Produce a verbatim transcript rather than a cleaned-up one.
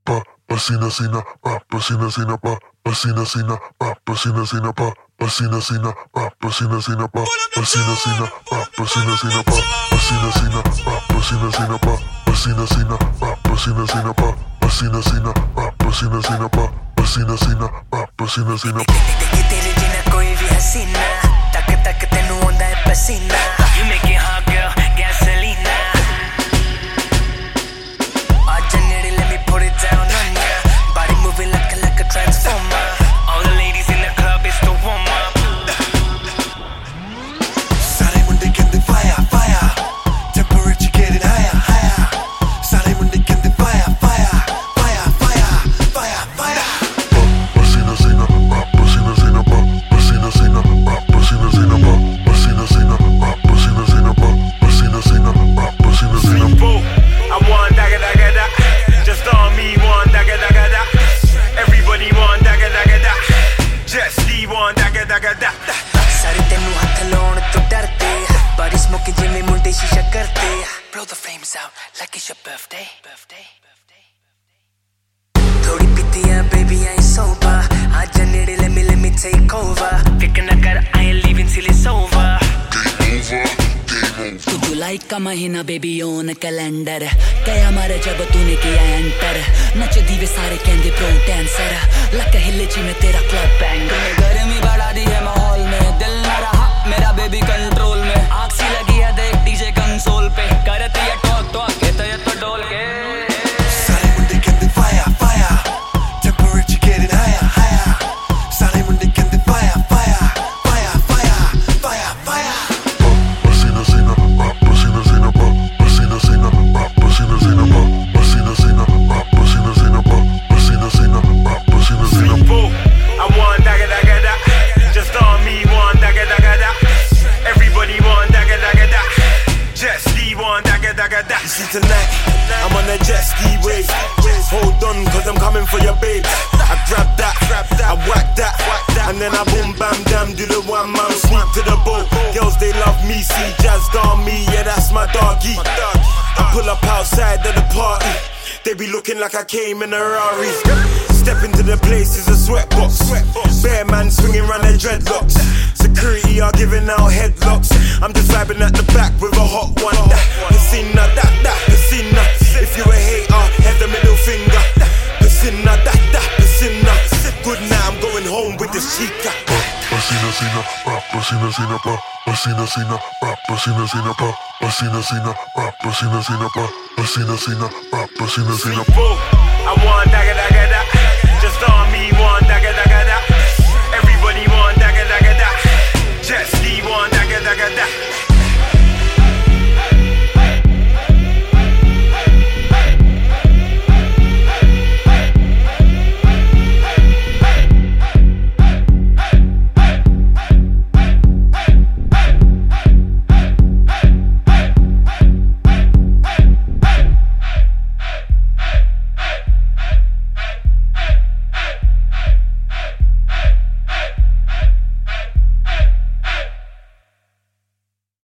pa, pasina sina, pa, pasina sina, pa, pasina sina, pa, pasina sina, pa, pasina sina, pa, pasina sina, pa, pasina sina, pa, pasina sina, pa, pasina sina, pa, pasina sina, pa, pasina sina, pa, pasina sina, pa, pasina sina, pa, pasina sina, pa, pasina sina, pa, pasina sina, pa. तेरे जिना कोई भी हसीना, तक तक तेनू आंदा है पसीना. You make it hot, girl, gasolina. आजा नेड़े, let me put it down on ya. Body moving like a like a transformer. All the ladies in the club, it's the warm up. सारे मुंडे कहंदे fire fire, temperature getting higher higher. सारे मुंडे कहंदे fire fire fire fire fire fire. Pasina sina, pa, pasina sina, pa, pasina sina, pa, pasina sina, pa, pasina sina, pa, pasina sina, pa, pasina sina, pa, pasina sina. I want dagga dagga da. Just on me want dagga dagga da. Everybody want dagga dagga da. Just Lee want dagga dagga da. सारे तेनू हाथ लाउण तो डरते, बड़ी smoky जिवें मुंडे शीशा करते. Blow the flames out like it's your birthday. Birthday. थोड़ी पीतियां baby I ain't sober. आजा नेड़े let me let me take over. Pick ना कर I ain't leaving till it's over. तू जुलाई का महीना बेबी ओन कैलेंडर क्या मारे जब तूने किया एंटर नच दीवे सारे कहंदे प्रो डांसर लक हिले ची में तेरा क्लब बैंगर गर्मी बढ़ा दी है माहौल में दिल ना रहा मेरा बेबी कंट्रोल में आँख सी लगी है देख डीजे कंसोल पे करती है टॉक टॉक कहता है तो डोल के सारे मुंडे कहंदे fire fire, temperature getting higher higher. सारे मुंडे कहंदे fire fire fire fire fire fire. Pasina sina, pa, pasina sina, pa, pasina sina, pa, pasina sina, pa, pasina sina, pa, pasina sina, pa, pasina sina, pa, pasina sina. I want dagga dagga da. Just on me want dagga dagga da. Everybody want dagga dagga da. Just Lee want dagga dagga da. You see tonight, I'm on a jet ski wave. Hold on, cause I'm coming for your babes. I grab that, I whack that, and then I boom bam damn do the one man sneak to the boat. Girls they love me, see jazzed on me, yeah that's my doggy. I pull up outside of the party, they be looking like I came in a Rari. Step into the place, it's a sweatbox. Bear man swinging round their dreadlocks. Security are giving out headlocks. I'm just vibing at the back with a hot one. Piscina, that, that, piscina. If you a hater, have the middle finger. Piscina, that, that, piscina. Good night, I'm going home with this chica. Pasina sina, pa, pasina sina, pa, pasina sina, pa, pasina sina, pa, pasina sina, pa, pasina sina, pa, pasina sina, pa, pasina sina. I